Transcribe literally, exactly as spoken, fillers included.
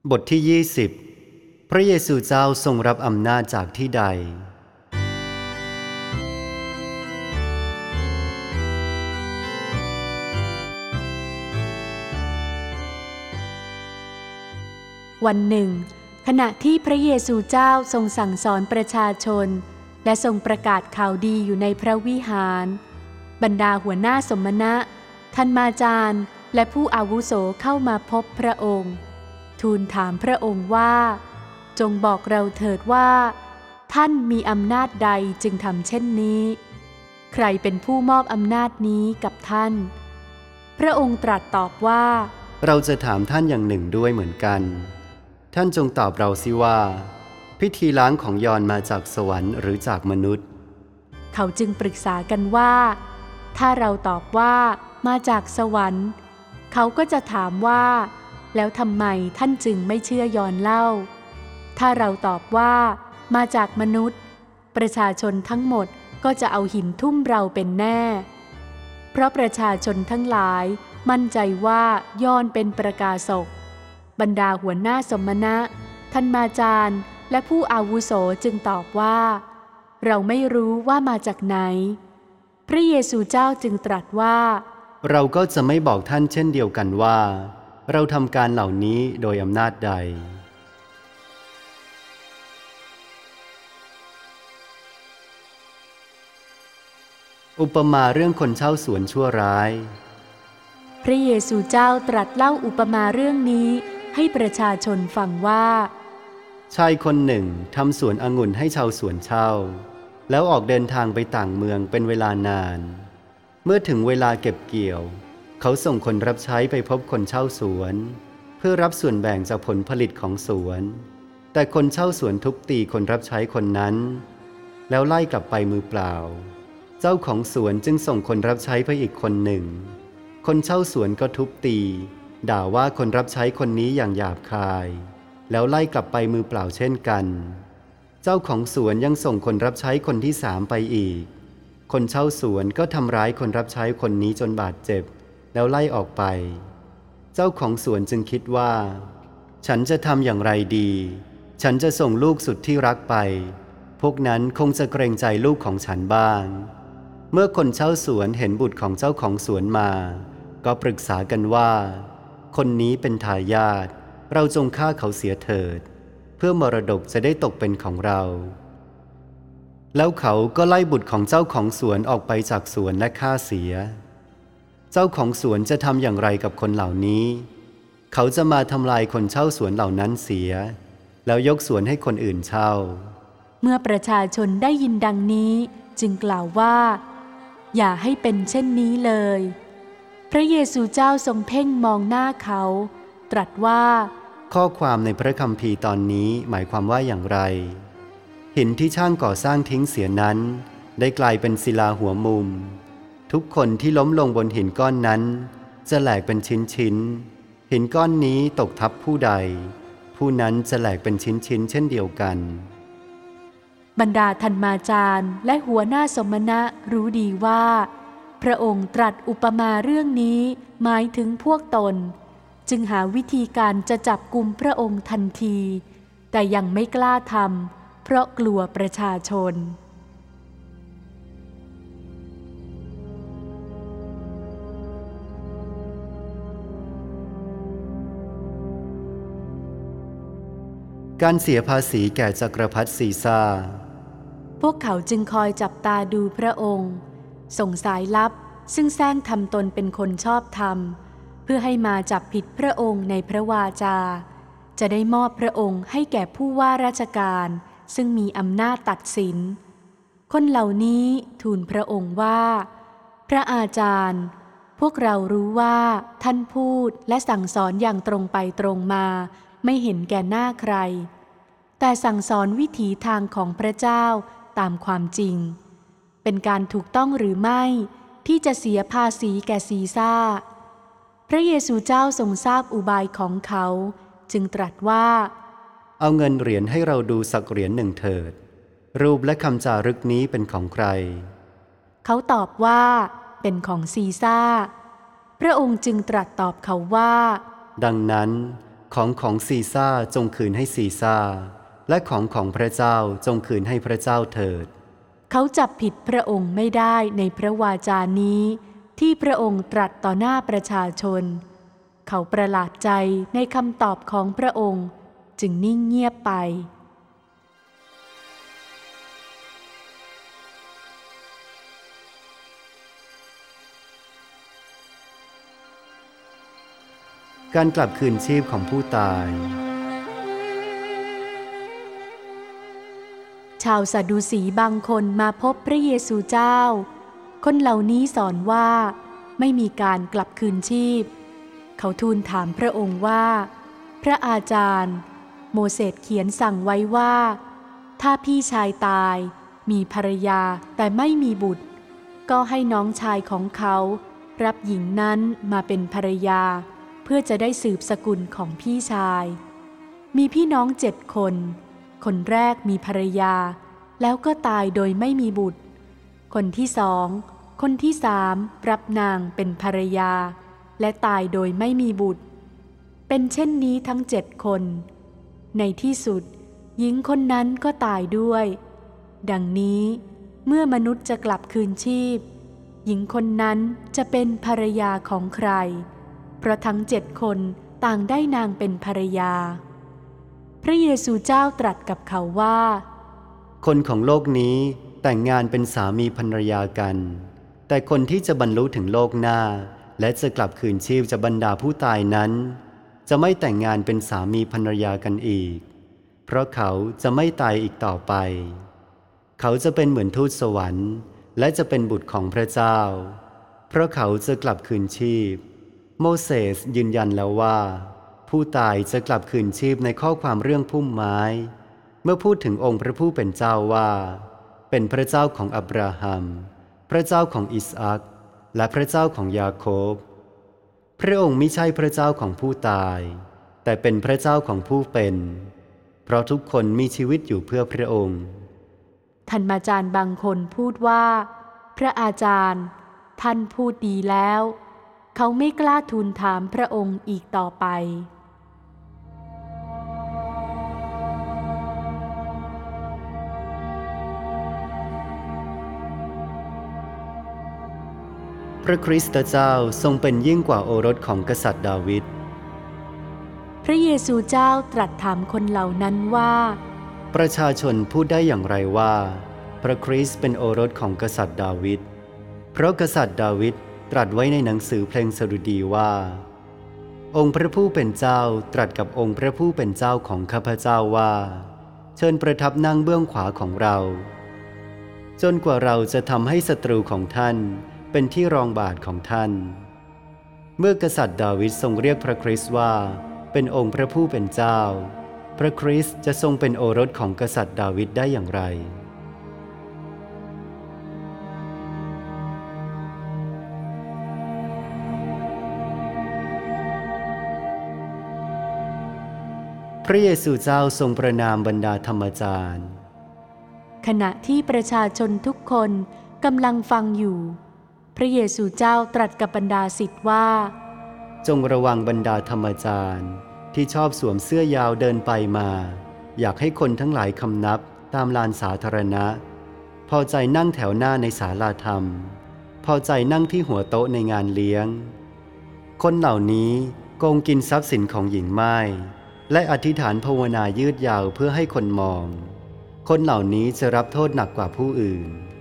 บทที่ยี่สิบพระเยซูเจ้าทรงรับอำนาจจากที่ใดวันหนึ่งขณะที่พระเยซูเจ้าทรงสั่งสอนประชาชนและทรงประกาศข่าวดีอยู่ในพระวิหารบรรดาหัวหน้าสมณะทัณมาจารย์และผู้อาวุโสเข้ามาพบพระองค์ทูลถามพระองค์ว่าจงบอกเราเถิดว่าท่านมีอำนาจใดจึงทำเช่นนี้ใครเป็นผู้มอบอำนาจนี้กับท่านพระองค์ตรัสตอบว่าเราจะถามท่านอย่างหนึ่งด้วยเหมือนกันท่านจงตอบเราสิว่าพิธีล้างของยอห์นมาจากสวรรค์หรือจากมนุษย์เขาจึงปรึกษากันว่าถ้าเราตอบว่ามาจากสวรรค์เขาก็จะถามว่าแล้วทำไมท่านจึงไม่เชื่อยอห์นเล่าถ้าเราตอบว่ามาจากมนุษย์ประชาชนทั้งหมดก็จะเอาหินทุ่มเราเป็นแน่เพราะประชาชนทั้งหลายมั่นใจว่ายอห์นเป็นประกาศกบรรดาหัวหน้าสมณะทัณมาจารย์และผู้อาวุโสจึงตอบว่าเราไม่รู้ว่ามาจากไหนพระเยซูเจ้าจึงตรัสว่าเราก็จะไม่บอกท่านเช่นเดียวกันว่าเราทำการเหล่านี้โดยอำนาจใดอุปมาเรื่องคนเช่าสวนชั่วร้ายพระเยซูเจ้าตรัสเล่าอุปมาเรื่องนี้ให้ประชาชนฟังว่าชายคนหนึ่งทำสวนองุ่นให้ชาวสวนเช่าแล้วออกเดินทางไปต่างเมืองเป็นเวลานานเมื่อถึงเวลาเก็บเกี่ยวเขาส่งคนรับใช้ไปพบคนเช่าสวนเพื่อรับส่วนแบ่งจากผลผลิตของสวนแต่คนเช่าสวนทุบตีคนรับใช้คนนั้นแล้วไล่กลับไปมือเปล่าเจ้าของสวนจึงส่งคนรับใช้ไปอีกคนหนึ่งคนเช่าสวนก็ทุบตีด่าว่าคนรับใช้คนนี้อย่างหยาบคายแล้วไล่กลับไปมือเปล่าเช่นกันเจ้าของสวนยังส่งคนรับใช้คนที่สามไปอีกคนเช่าสวนก็ทำร้ายคนรับใช้คนนี้จนบาดเจ็บแล้วไล่ออกไปเจ้าของสวนจึงคิดว่าฉันจะทำอย่างไรดีฉันจะส่งลูกสุดที่รักไปพวกนั้นคงจะเกรงใจลูกของฉันบ้างเมื่อคนเช่าสวนเห็นบุตรของเจ้าของสวนมาก็ปรึกษากันว่าคนนี้เป็นทายาทเราจงฆ่าเขาเสียเถิดเพื่อมรดกจะได้ตกเป็นของเราแล้วเขาก็ไล่บุตรของเจ้าของสวนออกไปจากสวนและฆ่าเสียเจ้าของสวนจะทำอย่างไรกับคนเหล่านี้เขาจะมาทำลายคนเช่าสวนเหล่านั้นเสียแล้วยกสวนให้คนอื่นเช่าเมื่อประชาชนได้ยินดังนี้จึงกล่าวว่าอย่าให้เป็นเช่นนี้เลยพระเยซูเจ้าทรงเพ่งมองหน้าเขาตรัสว่าข้อความในพระคัมภีร์ตอนนี้หมายความว่าอย่างไรหินที่ช่างก่อสร้างทิ้งเสียนั้นได้กลายเป็นศิลาหัวมุมทุกคนที่ล้มลงบนหินก้อนนั้นจะแหลกเป็นชิ้นๆหินก้อนนี้ตกทับผู้ใดผู้นั้นจะแหลกเป็นชิ้นๆเช่นเดียวกันบรรดาทัณมาจารย์และหัวหน้าสมณะรู้ดีว่าพระองค์ตรัสอุปมาเรื่องนี้หมายถึงพวกตนจึงหาวิธีการจะจับกุมพระองค์ทันทีแต่ยังไม่กล้าทำเพราะกลัวประชาชนการเสียภาษีแก่จักรพรรดิซีซ่าพวกเขาจึงคอยจับตาดูพระองค์ส่งสายลับซึ่งแซงทำตนเป็นคนชอบธรรมเพื่อให้มาจับผิดพระองค์ในพระวาจาจะได้มอบพระองค์ให้แก่ผู้ว่าราชการซึ่งมีอำนาจตัดสินคนเหล่านี้ทูลพระองค์ว่าพระอาจารย์พวกเรารู้ว่าท่านพูดและสั่งสอนอย่างตรงไปตรงมาไม่เห็นแก่หน้าใครแต่สั่งสอนวิถีทางของพระเจ้าตามความจริงเป็นการถูกต้องหรือไม่ที่จะเสียภาษีแก่ซีซ่าพระเยซูเจ้าทรงทราบอุบายของเขาจึงตรัสว่าเอาเงินเหรียญให้เราดูสักเหรียญหนึ่งเถิดรูปและคำจารึกนี้เป็นของใครเขาตอบว่าเป็นของซีซ่าพระองค์จึงตรัสตอบเขาว่าดังนั้นของของซีซ่าจงคืนให้ซีซ่าและของของพระเจ้าจงคืนให้พระเจ้าเถิดเขาจับผิดพระองค์ไม่ได้ในพระวาจานี้ที่พระองค์ตรัสต่อหน้าประชาชนเขาประหลาดใจในคำตอบของพระองค์จึงนิ่งเงียบไปการกลับคืนชีพของผู้ตายชาวซาดูสีบางคนมาพบพระเยซูเจ้าคนเหล่านี้สอนว่าไม่มีการกลับคืนชีพเขาทูลถามพระองค์ว่าพระอาจารย์โมเสสเขียนสั่งไว้ว่าถ้าพี่ชายตายมีภรรยาแต่ไม่มีบุตรก็ให้น้องชายของเขารับหญิงนั้นมาเป็นภรรยาเพื่อจะได้สืบสกุลของพี่ชายมีพี่น้องเจ็ดคนคนแรกมีภรรยาแล้วก็ตายโดยไม่มีบุตรคนที่สองคนที่สามรับนางเป็นภรรยาและตายโดยไม่มีบุตรเป็นเช่นนี้ทั้งเจ็ดคนในที่สุดหญิงคนนั้นก็ตายด้วยดังนี้เมื่อมนุษย์จะกลับคืนชีพหญิงคนนั้นจะเป็นภรรยาของใครเพราะทั้งเจ็ดคนต่างได้นางเป็นภรรยาพระเยซูเจ้าตรัสกับเขาว่าคนของโลกนี้แต่งงานเป็นสามีภรรยากันแต่คนที่จะบรรลุถึงโลกหน้าและจะกลับคืนชีพจากบรรดาผู้ตายนั้นจะไม่แต่งงานเป็นสามีภรรยากันอีกเพราะเขาจะไม่ตายอีกต่อไปเขาจะเป็นเหมือนทูตสวรรค์และจะเป็นบุตรของพระเจ้าเพราะเขาจะกลับคืนชีพโมเสสยืนยันแล้วว่าผู้ตายจะกลับคืนชีพในข้อความเรื่องพุ่มไม้เมื่อพูดถึงองค์พระผู้เป็นเจ้าว่าเป็นพระเจ้าของอับราฮัมพระเจ้าของอิสอัคและพระเจ้าของยาโคบพระองค์มิใช่พระเจ้าของผู้ตายแต่เป็นพระเจ้าของผู้เป็นเพราะทุกคนมีชีวิตอยู่เพื่อพระองค์ท่านอาจารย์บางคนพูดว่าพระอาจารย์ท่านพูดดีแล้วเขาไม่กล้าทูลถามพระองค์อีกต่อไปพระคริสต์เจ้าทรงเป็นยิ่งกว่าโอรสของกษัตริย์ดาวิดพระเยซูเจ้าตรัสถามคนเหล่านั้นว่าประชาชนพูดได้อย่างไรว่าพระคริสต์เป็นโอรสของกษัตริย์ดาวิดเพราะกษัตริย์ดาวิดตรัสไว้ในหนังสือเพลงสดุดีว่าองค์พระผู้เป็นเจ้าตรัสกับองค์พระผู้เป็นเจ้าของข้าพเจ้าว่าเชิญประทับนั่งเบื้องขวาของเราจนกว่าเราจะทำให้ศัตรูของท่านเป็นที่รองบาทของท่านเมื่อกษัตริย์ดาวิดทรงเรียกพระคริสต์ว่าเป็นองค์พระผู้เป็นเจ้าพระคริสต์จะทรงเป็นโอรสของกษัตริย์ดาวิดได้อย่างไรพระเยซูเจ้าทรงประนามบรรดาธรรมจารย์ขณะที่ประชาชนทุกคนกำลังฟังอยู่พระเยซูเจ้าตรัสกับบรรดาศิษย์ว่าจงระวังบรรดาธรรมจารย์ที่ชอบสวมเสื้อยาวเดินไปมาอยากให้คนทั้งหลายคำนับตามลานสาธารณะพอใจนั่งแถวหน้าในศาลาธรรมพอใจนั่งที่หัวโต๊ะในงานเลี้ยงคนเหล่านี้โกงกินทรัพย์สินของหญิงม่ายและอธิษฐานภาวนายืดยาวเพื่อให้คนมองคนเหล่านี้จะรับโทษหนักกว่าผู้อื่น